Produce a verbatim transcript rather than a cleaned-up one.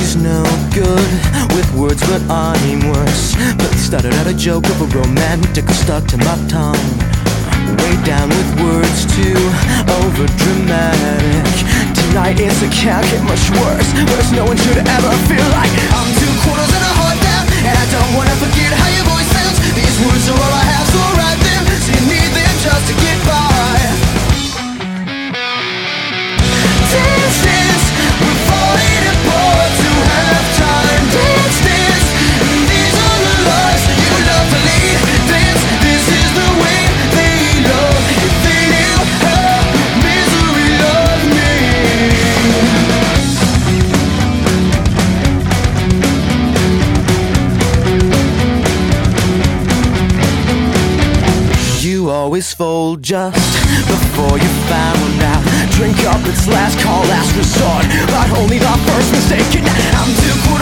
life's no good with words, but I'm worse. But started out a joke of a romantic stuck to my tongue. Way down with words too over dramatic. Tonight it's it can't get much worse. Worse, no one should ever feel like I'm two quarters and a heart down, and I don't wanna forget how your voice sounds. These words are all I have, so write them. So you need them just to get by. Dance, dance, we're falling apart to have time. Dance, dance, these are the lives that you love to lead. Dance, this is the way they love. If they knew how misery loved me. You always fold just before you found out. Drink up, it's last call, last resort, but only the first mistake. And I'm too